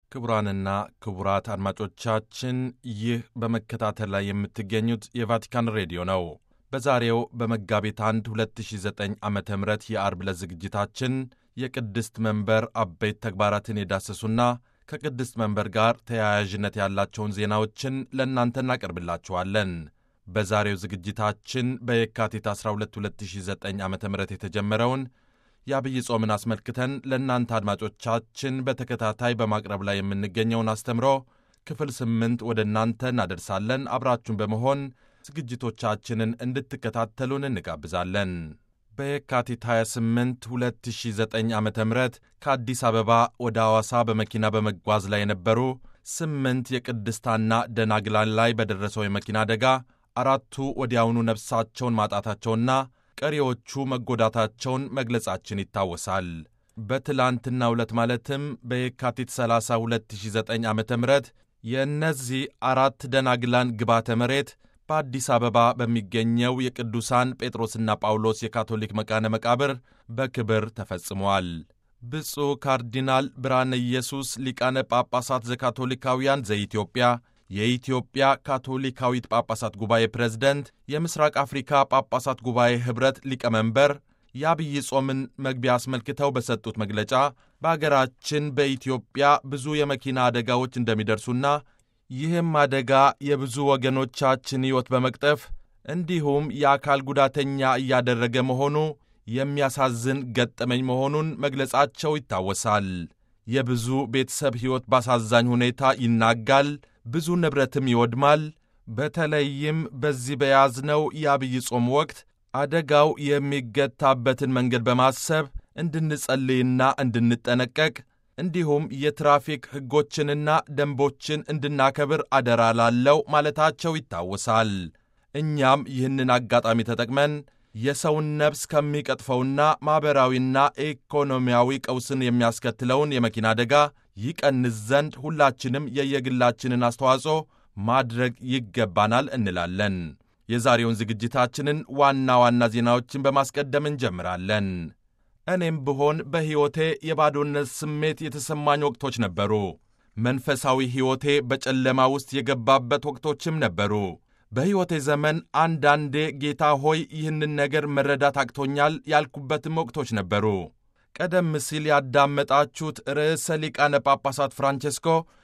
ክቡራንና ክቡራት አድማጮቻችን ይህ በመከታተል ላይ የምትገኙት የቫቲካን ሬዲዮ ነው። በዛሬው በመጋቢት 1 2009 ዓመተ ምህረት የአርብ ዕለት ዝግጅታችን የቅድስት መንበር አበይት ተግባራትን የዳሰሱና ከቅድስት መንበር ጋር ተያያዥነት ያላቸውን ዜናዎችን ለእናንተ እናቀርብላችኋለን። በዛሬው ዝግጅታችን በየካቲት 12 2009 ዓመተ ምህረት የተጀመረውን የአብይ ጾምን አስመልክተን ለእናንተ አድማጮቻችን በተከታታይ በማቅረብ ላይ የምንገኘውን አስተምሮ ክፍል 8 ወደ እናንተ እናደርሳለን። አብራችሁን በመሆን ዝግጅቶቻችንን እንድትከታተሉን እንጋብዛለን። በየካቲት 28 2009 ዓ ም ከአዲስ አበባ ወደ ሐዋሳ በመኪና በመጓዝ ላይ የነበሩ 8 የቅድስታና ደናግላን ላይ በደረሰው የመኪና አደጋ 4ቱ ወዲያውኑ ነፍሳቸውን ማጣታቸውና ቀሪዎቹ መጎዳታቸውን መግለጻችን ይታወሳል። በትላንትናው ዕለት ማለትም በየካቲት 30 2009 ዓ ም የእነዚህ 4 ደናግላን ግባተ መሬት በአዲስ አበባ በሚገኘው የቅዱሳን ጴጥሮስና ጳውሎስ የካቶሊክ መቃነ መቃብር በክብር ተፈጽሟል። ብፁዕ ካርዲናል ብርሃነ ኢየሱስ ሊቃነ ጳጳሳት ዘካቶሊካውያን ዘኢትዮጵያ የኢትዮጵያ ካቶሊካዊት ጳጳሳት ጉባኤ ፕሬዝደንት፣ የምስራቅ አፍሪካ ጳጳሳት ጉባኤ ኅብረት ሊቀመንበር የአብይ ጾምን መግቢያ አስመልክተው በሰጡት መግለጫ በአገራችን በኢትዮጵያ ብዙ የመኪና አደጋዎች እንደሚደርሱና ይህም አደጋ የብዙ ወገኖቻችን ሕይወት በመቅጠፍ እንዲሁም የአካል ጉዳተኛ እያደረገ መሆኑ የሚያሳዝን ገጠመኝ መሆኑን መግለጻቸው ይታወሳል። የብዙ ቤተሰብ ሕይወት ባሳዛኝ ሁኔታ ይናጋል፣ ብዙ ንብረትም ይወድማል። በተለይም በዚህ በያዝነው የአብይ ጾም ወቅት አደጋው የሚገታበትን መንገድ በማሰብ እንድንጸልይና እንድንጠነቀቅ እንዲሁም የትራፊክ ሕጎችንና ደንቦችን እንድናከብር አደራ ላለው ማለታቸው ይታወሳል። እኛም ይህንን አጋጣሚ ተጠቅመን የሰውን ነፍስ ከሚቀጥፈውና ማኅበራዊና ኢኮኖሚያዊ ቀውስን የሚያስከትለውን የመኪና አደጋ ይቀንስ ዘንድ ሁላችንም የየግላችንን አስተዋጽኦ ማድረግ ይገባናል እንላለን። የዛሬውን ዝግጅታችንን ዋና ዋና ዜናዎችን በማስቀደም እንጀምራለን። እኔም ብሆን በሕይወቴ የባዶነት ስሜት የተሰማኝ ወቅቶች ነበሩ። መንፈሳዊ ሕይወቴ በጨለማ ውስጥ የገባበት ወቅቶችም ነበሩ። በሕይወቴ ዘመን አንዳንዴ ጌታ ሆይ ይህንን ነገር መረዳት አቅቶኛል ያልኩበትም ወቅቶች ነበሩ። ቀደም ሲል ያዳመጣችሁት ርዕሰ ሊቃነ ጳጳሳት ፍራንቼስኮ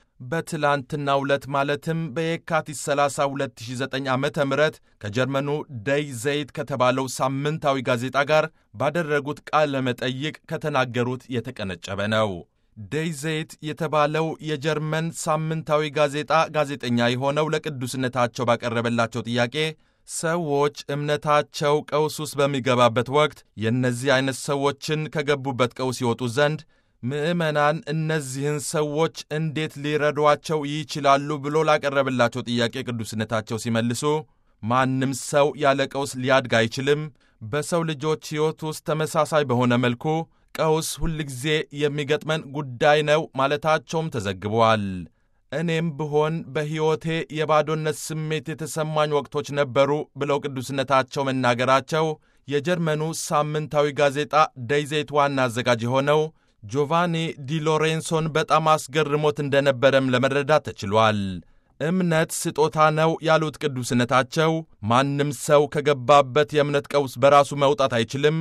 በትላንትናው ዕለት ማለትም በየካቲት 30 2009 ዓ ም ከጀርመኑ ደይ ዘይት ከተባለው ሳምንታዊ ጋዜጣ ጋር ባደረጉት ቃለ መጠይቅ ከተናገሩት የተቀነጨበ ነው። ደይ ዘይት የተባለው የጀርመን ሳምንታዊ ጋዜጣ ጋዜጠኛ የሆነው ለቅዱስነታቸው ባቀረበላቸው ጥያቄ ሰዎች እምነታቸው ቀውስ ውስጥ በሚገባበት ወቅት የእነዚህ አይነት ሰዎችን ከገቡበት ቀውስ ይወጡ ዘንድ ምዕመናን እነዚህን ሰዎች እንዴት ሊረዷቸው ይችላሉ ብሎ ላቀረበላቸው ጥያቄ ቅዱስነታቸው ሲመልሱ ማንም ሰው ያለ ቀውስ ሊያድግ አይችልም። በሰው ልጆች ሕይወት ውስጥ ተመሳሳይ በሆነ መልኩ ቀውስ ሁልጊዜ የሚገጥመን ጉዳይ ነው ማለታቸውም ተዘግቧል። እኔም ብሆን በሕይወቴ የባዶነት ስሜት የተሰማኝ ወቅቶች ነበሩ ብለው ቅዱስነታቸው መናገራቸው የጀርመኑ ሳምንታዊ ጋዜጣ ደይ ዘይት ዋና አዘጋጅ የሆነው ጆቫኒ ዲ ሎሬንሶን በጣም አስገርሞት እንደነበረም ለመረዳት ተችሏል። እምነት ስጦታ ነው ያሉት ቅዱስነታቸው ማንም ሰው ከገባበት የእምነት ቀውስ በራሱ መውጣት አይችልም።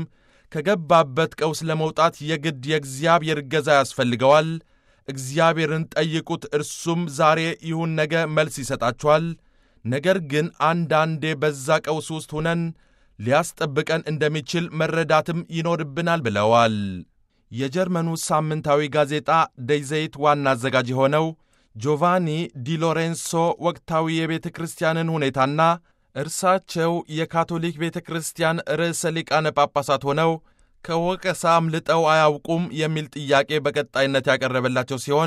ከገባበት ቀውስ ለመውጣት የግድ የእግዚአብሔር እገዛ ያስፈልገዋል። እግዚአብሔርን ጠይቁት፣ እርሱም ዛሬ ይሁን ነገ መልስ ይሰጣችኋል። ነገር ግን አንዳንዴ በዛ ቀውስ ውስጥ ሁነን ሊያስጠብቀን እንደሚችል መረዳትም ይኖርብናል ብለዋል። የጀርመኑ ሳምንታዊ ጋዜጣ ደይ ዘይት ዋና አዘጋጅ የሆነው ጆቫኒ ዲ ሎሬንሶ ወቅታዊ የቤተ ክርስቲያንን ሁኔታና እርሳቸው የካቶሊክ ቤተ ክርስቲያን ርዕሰ ሊቃነ ጳጳሳት ሆነው ከወቀሳ አምልጠው አያውቁም የሚል ጥያቄ በቀጣይነት ያቀረበላቸው ሲሆን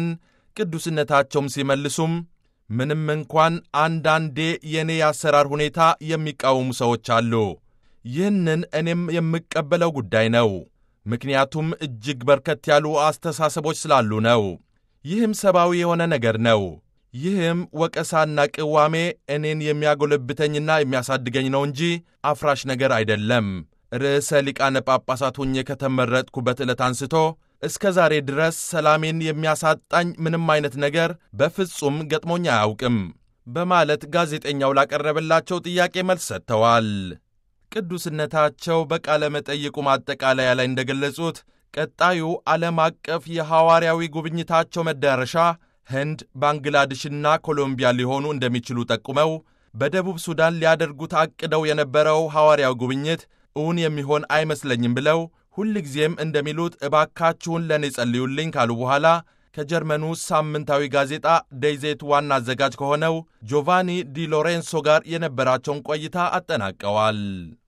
ቅዱስነታቸውም ሲመልሱም ምንም እንኳን አንዳንዴ የኔ የአሰራር ሁኔታ የሚቃወሙ ሰዎች አሉ፣ ይህንን እኔም የምቀበለው ጉዳይ ነው። ምክንያቱም እጅግ በርከት ያሉ አስተሳሰቦች ስላሉ ነው። ይህም ሰብአዊ የሆነ ነገር ነው። ይህም ወቀሳና ቅዋሜ እኔን የሚያጎለብተኝና የሚያሳድገኝ ነው እንጂ አፍራሽ ነገር አይደለም። ርዕሰ ሊቃነ ጳጳሳት ሆኜ ከተመረጥኩበት ዕለት አንስቶ እስከ ዛሬ ድረስ ሰላሜን የሚያሳጣኝ ምንም አይነት ነገር በፍጹም ገጥሞኝ አያውቅም በማለት ጋዜጠኛው ላቀረበላቸው ጥያቄ መልስ ሰጥተዋል። ቅዱስነታቸው በቃለ መጠይቁ ማጠቃለያ ላይ እንደገለጹት ቀጣዩ ዓለም አቀፍ የሐዋርያዊ ጉብኝታቸው መዳረሻ ህንድ፣ ባንግላዴሽና ኮሎምቢያ ሊሆኑ እንደሚችሉ ጠቁመው በደቡብ ሱዳን ሊያደርጉት አቅደው የነበረው ሐዋርያዊ ጉብኝት እውን የሚሆን አይመስለኝም ብለው ሁልጊዜም እንደሚሉት እባካችሁን ለእኔ ጸልዩልኝ ካሉ በኋላ ከጀርመኑ ሳምንታዊ ጋዜጣ ዴይዜት ዋና አዘጋጅ ከሆነው ጆቫኒ ዲ ሎሬንሶ ጋር የነበራቸውን ቆይታ አጠናቀዋል።